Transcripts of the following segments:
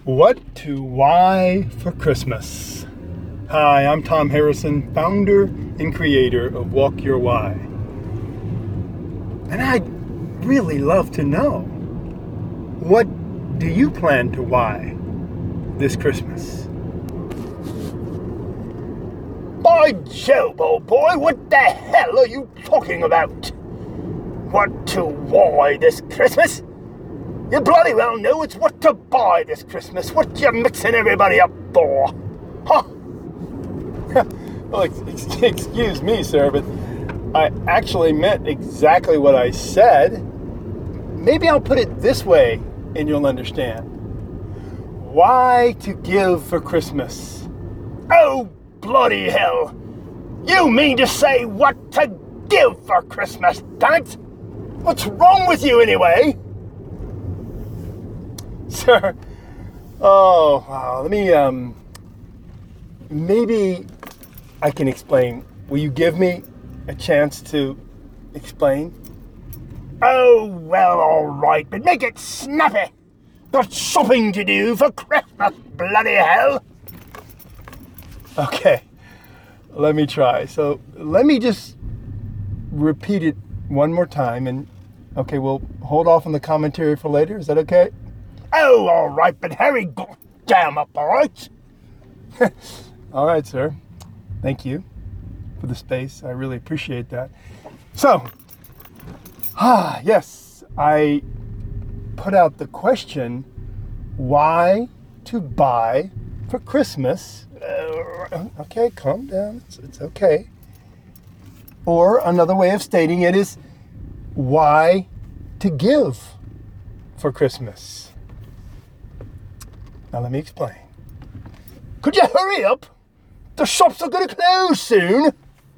What to why for Christmas? Hi, I'm Tom Harrison, founder and creator of Walk Your Why. And I'd really love to know, what do you plan to why this Christmas? By Jove, old boy, what the hell are you talking about? What to why this Christmas? You bloody well know it's what to buy this Christmas. What you mixing everybody up for? Huh? Well, excuse me, sir, but I actually meant exactly what I said. Maybe I'll put it this way and you'll understand. Why to give for Christmas? Oh, bloody hell. You mean to say what to give for Christmas, damn it? What's wrong with you anyway? Sir, oh, wow, let me, maybe I can explain. Will you give me a chance to explain? Oh, well, all right, but make it snappy. Got shopping to do for Christmas, bloody hell. Okay, let me try. So let me just repeat it one more time, and okay, we'll hold off on the commentary for later. Is that okay? Oh, all right, but hurry goddamn up, all right? All right, sir. Thank you for the space. I really appreciate that. So, yes, I put out the question, why to buy for Christmas? Okay, calm down. It's okay. Or another way of stating it is, why to give for Christmas? Now let me explain. Could you hurry up? The shops are going to close soon.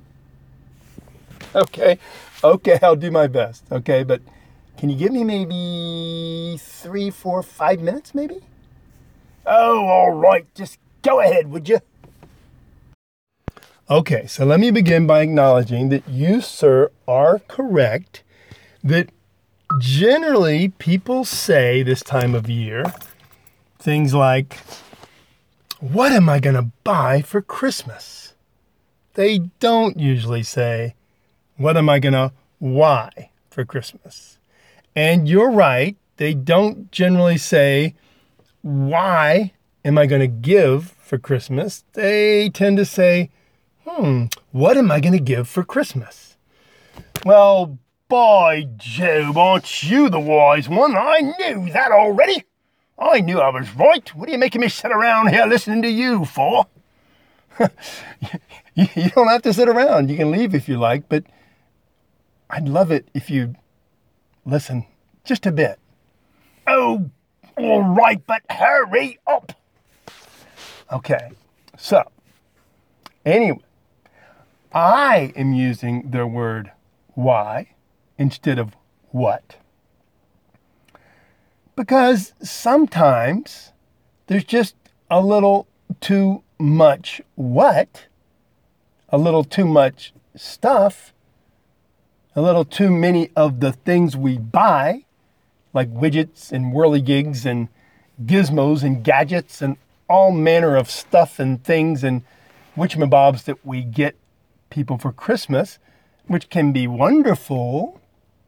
Okay, I'll do my best. Okay, but can you give me maybe 3, 4, 5 minutes maybe? Oh, all right. Just go ahead, would you? Okay, so let me begin by acknowledging that you, sir, are correct, that generally people say this time of year things like, what am I going to buy for Christmas? They don't usually say, what am I going to why for Christmas? And you're right, they don't generally say, why am I going to give for Christmas? They tend to say, what am I going to give for Christmas? Well, by Jove, aren't you the wise one? I knew that already. I knew I was right. What are you making me sit around here listening to you for? You don't have to sit around. You can leave if you like, but I'd love it if you'd listen just a bit. Oh, all right, but hurry up. Okay, so anyway, I am using the word why instead of what. Because sometimes there's just a little too much what, a little too much stuff, a little too many of the things we buy, like widgets and whirligigs and gizmos and gadgets and all manner of stuff and things and whatchamabobs that we get people for Christmas, which can be wonderful.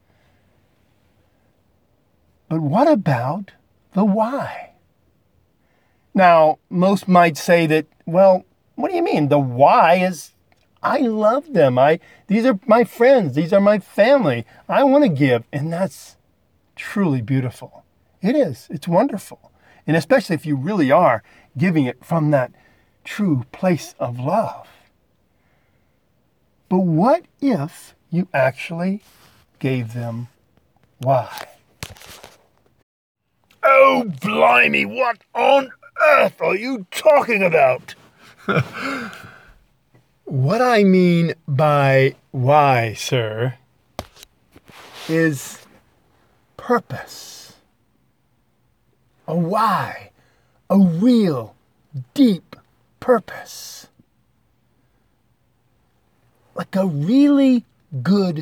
But what about the why? Now, most might say that, well, what do you mean? The why is, I love them. These are my friends. These are my family. I want to give. And that's truly beautiful. It is. It's wonderful. And especially if you really are giving it from that true place of love. But what if you actually gave them why? Oh, blimey, what on earth are you talking about? What I mean by why, sir, is purpose. A why, a real, deep purpose. Like a really good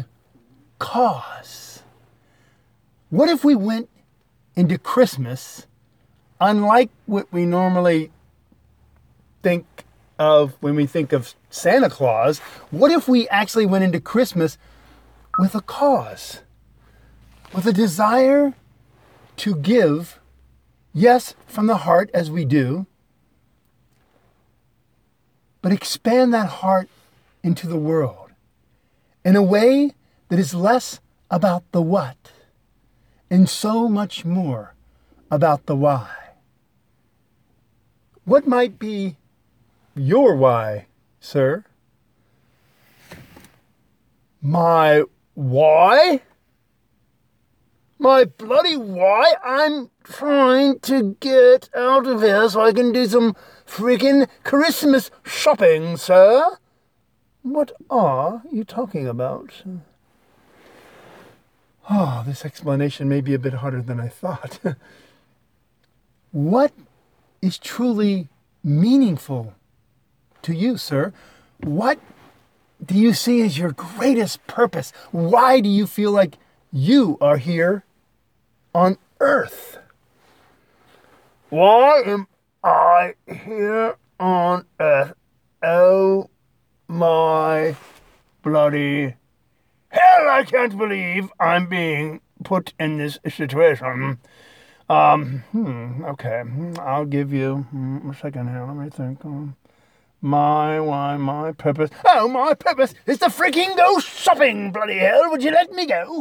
cause. What if we went into Christmas unlike what we normally think of when we think of Santa Claus, what if we actually went into Christmas with a cause, with a desire to give, yes, from the heart as we do, but expand that heart into the world in a way that is less about the what and so much more about the why. What might be your why, sir? My why? My bloody why? I'm trying to get out of here so I can do some friggin' Christmas shopping, sir. What are you talking about? Oh, this explanation may be a bit harder than I thought. What is truly meaningful to you, sir? What do you see as your greatest purpose? Why do you feel like you are here on earth? Why am I here on earth? Oh my bloody hell, I can't believe I'm being put in this situation. Okay, I'll give you a second here, let me think. My purpose. Oh, my purpose is to freaking go shopping, bloody hell. Would you let me go?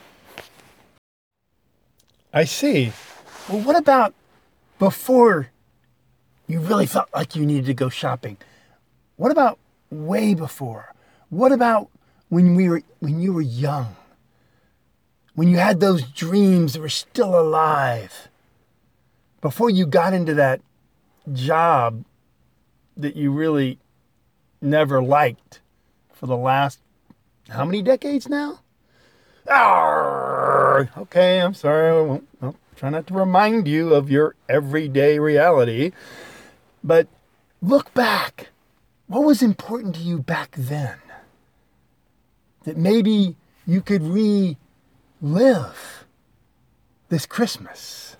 I see. Well, what about before you really felt like you needed to go shopping? What about way before? What about when you were young? When you had those dreams that were still alive? Before you got into that job that you really never liked for the last, how many decades now? Okay, I'm sorry. I'll try not to remind you of your everyday reality. But look back. What was important to you back then? That maybe you could relive this Christmas.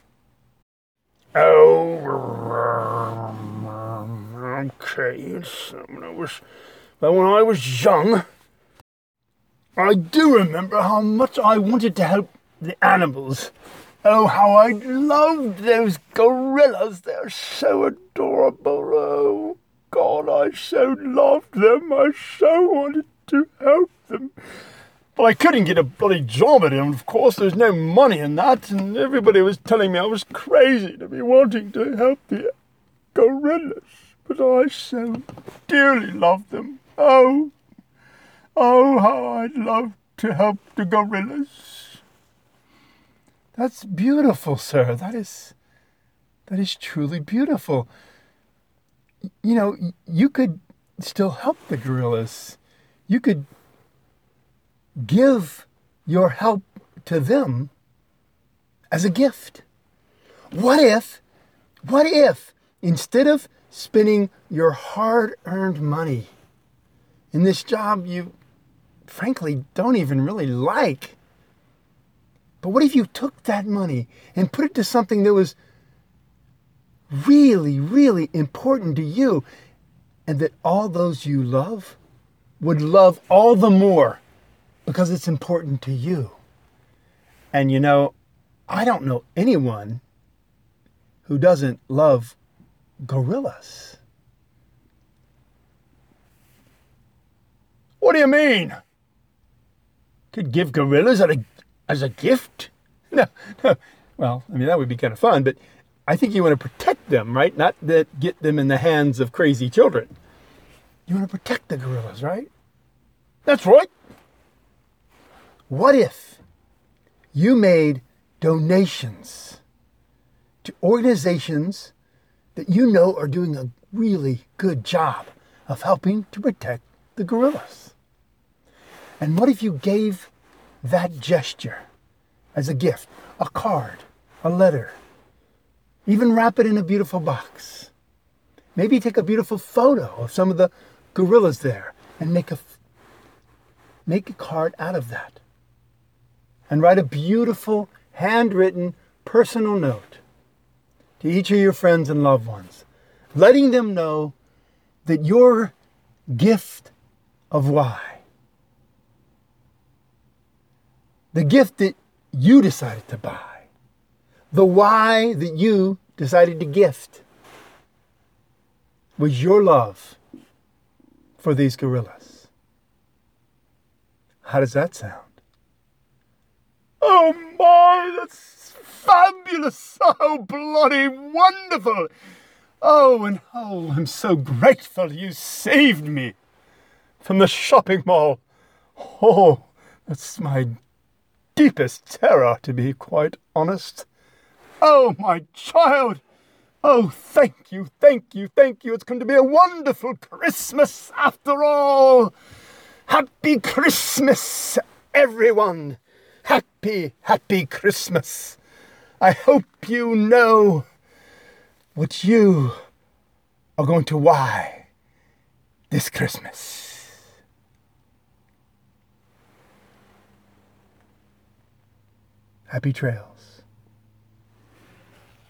Oh, okay. When I was young, I do remember how much I wanted to help the animals. Oh, how I loved those gorillas. They're so adorable. Oh, God, I so loved them. I so wanted to help them. But I couldn't get a bloody job at them, of course. There's no money in that, and everybody was telling me I was crazy to be wanting to help the gorillas. But I so dearly loved them. Oh, how I'd love to help the gorillas. That's beautiful, sir. That is truly beautiful. You know, you could still help the gorillas. You could give your help to them as a gift. What if, instead of spending your hard-earned money in this job you frankly don't even really like, but what if you took that money and put it to something that was really, really important to you, and that all those you love would love all the more because it's important to you? And you know, I don't know anyone who doesn't love gorillas. What do you mean? Could give gorillas as a gift? No. Well, I mean, that would be kind of fun, but I think you want to protect them, right? Not that get them in the hands of crazy children. You want to protect the gorillas, right? That's right. What if you made donations to organizations that you know are doing a really good job of helping to protect the gorillas? And what if you gave that gesture as a gift, a card, a letter, even wrap it in a beautiful box? Maybe take a beautiful photo of some of the gorillas there and make a card out of that. And write a beautiful, handwritten, personal note to each of your friends and loved ones, letting them know that your gift of why, the gift that you decided to buy, the why that you decided to gift, was your love for these gorillas. How does that sound? Oh my, that's fabulous! Oh, bloody wonderful! Oh, I'm so grateful you saved me from the shopping mall. Oh, that's my deepest terror, to be quite honest. Oh, my child! Oh, thank you, thank you, thank you. It's going to be a wonderful Christmas after all. Happy Christmas, everyone. Happy, happy Christmas. I hope you know what you are going to why this Christmas. Happy trails.